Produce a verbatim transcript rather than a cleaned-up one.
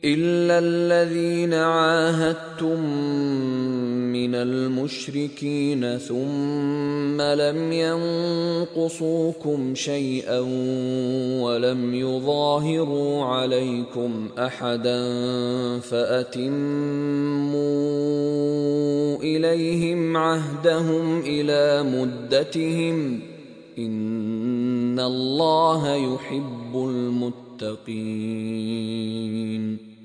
إلا الذين عاهدتم من المشركين ثم لم ينقصوكم شيئا ولم يظاهروا عليكم أحدا فأتموا إليهم عهدهم إلى مدتهم إن الله يحب المتقين.